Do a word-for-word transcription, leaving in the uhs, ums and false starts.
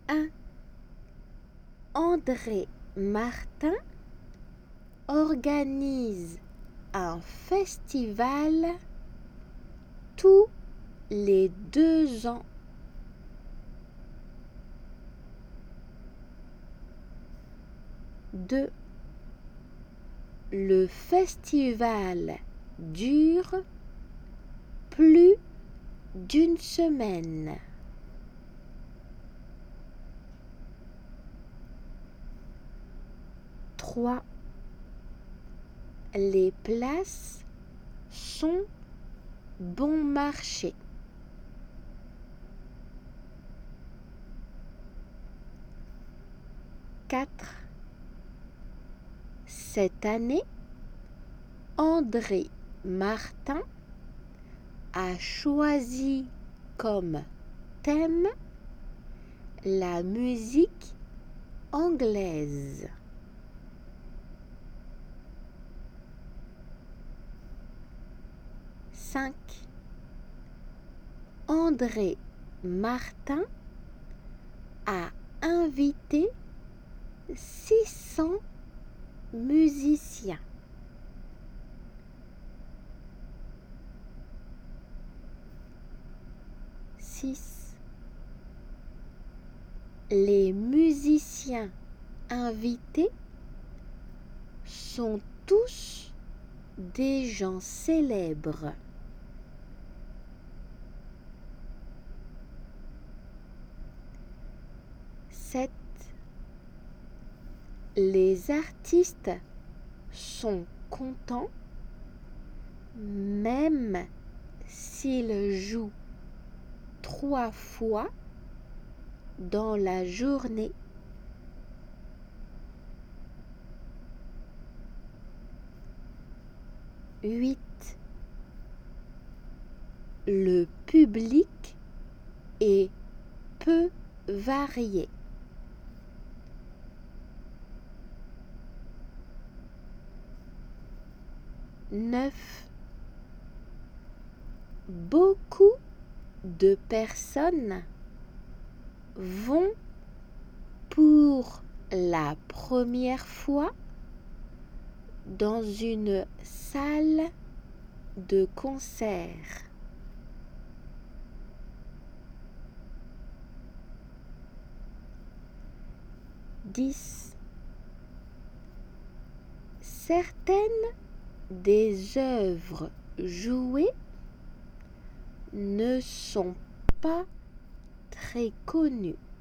un. André Martin organise un festival tous les deux ans. deux. Le festival dure plus d'une semaine. trois. Les places sont bon marché. quatre. Cette année, André Martin a choisi comme thème la musique anglaise. cinq. André Martin a invité six cents musiciens. six. Les musiciens invités sont tous des gens célèbres. sept. Les artistes sont contents même s'ils jouent trois fois dans la journée. huit. Le public est peu varié. neuf. Beaucoup de personnes vont pour la première fois dans une salle de concert. dix. Certaines des œuvres jouées ne sont pas très connues.